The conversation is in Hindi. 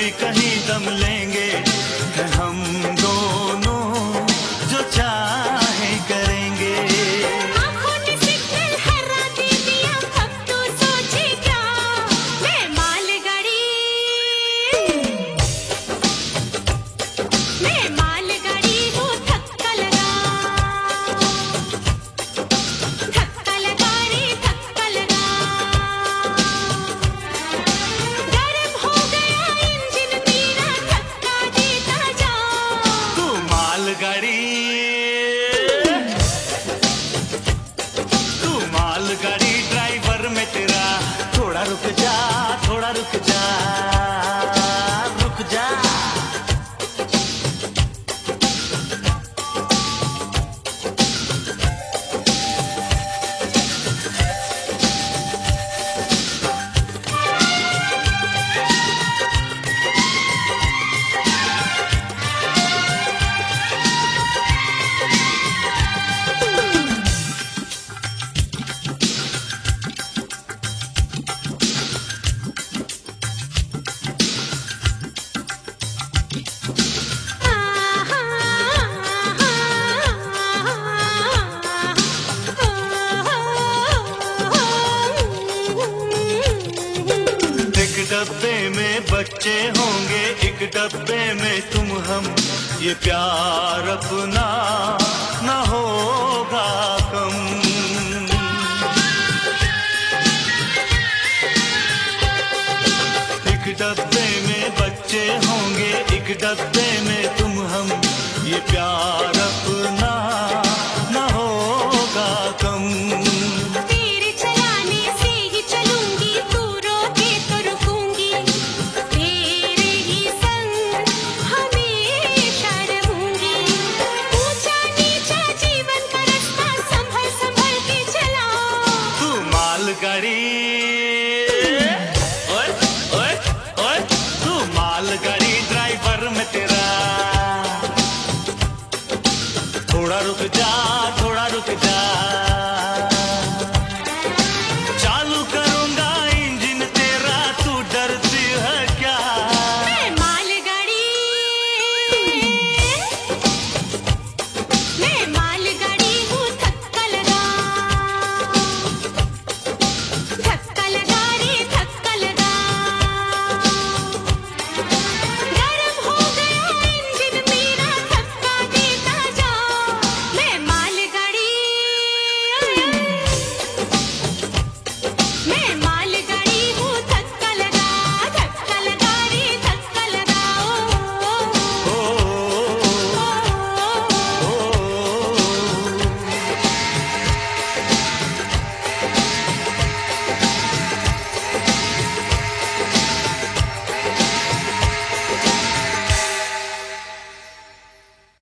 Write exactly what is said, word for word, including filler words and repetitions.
कभी कहीं दम लेंगे, हम दोनों जो चाहे करेंगे। आँखों ने सिग्नल हरा दे दिया, अब तो सोचे क्या, मैं मालगाड़ी, मैं मालगाड़ी हूँ, धक्का लगा, धक्का लगा रे धक्का लगा। गर्म हो गया इंजन मेरा, धक्का देता जा। तू मालगाड़ी, तू मालगाड़ी, ड्राइवर में तेरा, थोड़ा रुक जा, थोड़ा रुक जा, रुक जा। एक डब्बे में बच्चे होंगे, एक डब्बे में तुम हम, ये प्यार अपना न होगा कम। एक डब्बे में बच्चे होंगे, एक डब्बे